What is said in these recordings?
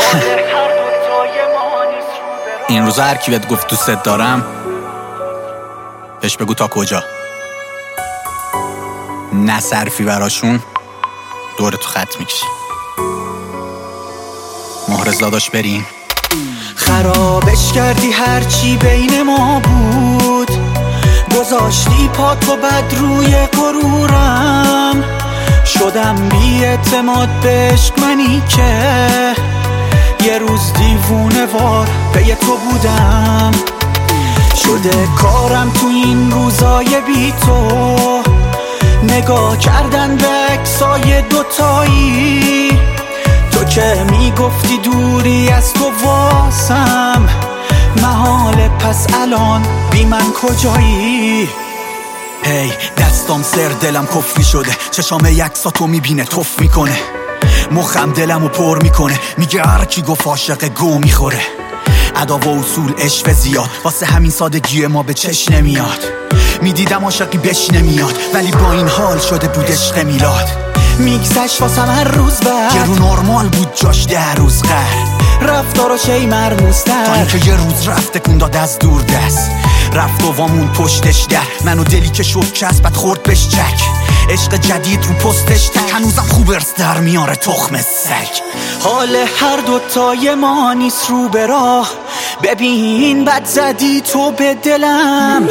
این روزا هر کی بهت گفت دوست دارم بهش بگو تا کجا. نه صرفی براشون دورتو خط میکشی. مهرز داداش بریم. خرابش کردی هرچی بین ما بود، گذاشتی پاتو بد روی غرورم، شدم بی اعتماد به عشق منی که یه روز دیوونه وار پی تو بودم. شده کارم تو این روزای بی تو نگاه کردن به عکسای دوتایی، تو که میگفتی دوری از تو واسم محاله، پس الان بی من کجایی؟ هی دستام سر دلم کفری شده، چشام یکساتو میبینه توف میکنه، مخم دلمو پر میکنه، میگه هر کی گفت عاشق گو میخوره. ادا و اصول عشق زیاد واسه همین سادگی ما به چش نمیاد، میدیدم عاشقی بش نمیاد ولی با این حال شده بود عشق میلاد. میگذشت واسم هر روز بعد یه رو نرمال بود جاش 10 روز قهر، رفتاراش ای مرموزتر تا اینکه یه روز رفت کن داد از دور دست، رفت و وامون پشتش در منو دلی که شد کسبت خورد بهش چک، عشق جدید رو پستش تک، هنوزم خوب ارث در میاره تخم سگ. حال هر دوتای ما نیست رو به راه، ببین بد زدی تو به دلم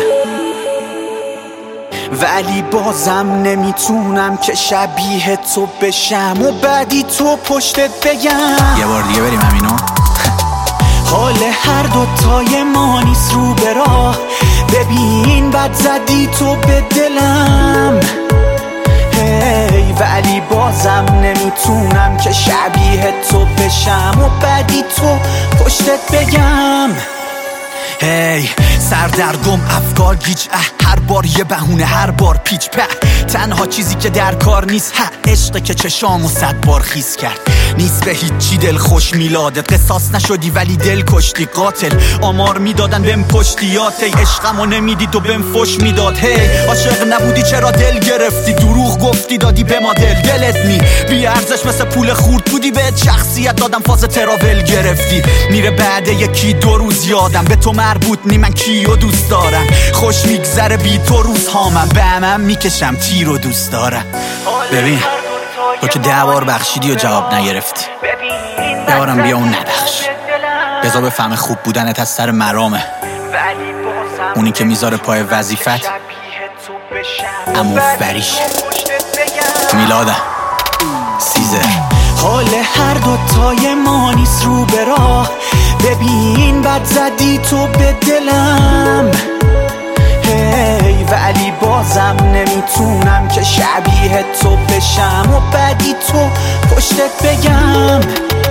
ولی بازم نمیتونم که شبیه تو بشم و بعدی تو پشتت بگم. یه بار دیگه بریم همینو. حال هر دوتای ما نیست رو به راه، ببین بد زدی تو به دلم هی ولی بازم نمیتونم که شبیه تو بشم و بعدی تو پشتت بگم. هی سردرگم افکار گیج هر بار یه بهونه هر بار پیچ په، تنها چیزی که در کار نیست عشقه که چشامو 100 بار خیس کرد، نیست به هیچی دل خوش میلادت، قصاص نشدی ولی دل کشتی قاتل، آمار میدادن بهم پشتیات، ای عشقمو نمیدید و بهم فش میداد. هی عاشق نبودی چرا دل گرفتی، دروغ گفتی دادی به ما دلت بی ارزش مثل پول خورد بودی، بهت شخصیت دادم فاز تراول گرفتی، میره بعد یکی 2 روز یادم به تو مربوط نی، من کیو دوست دارم، خوش میگذره بی تو روزهامم، به همم میکشم تیر و دوست دارم. ببین تو که 10 بار بخشیدی و جواب نگرفتی، ببارم بیا اون نبخش، بذار بفهم خوب بودنت از سر مرامه، اونی که میذاره پای وظیفت امو فریش. میلادم سیزر. حال هر دوتای ما نیست رو به راه، ببین بد زدی تو به دلم هی ولی بازم نمیتونم که شبیه تو بشم و بعدی تو پشتت بگم.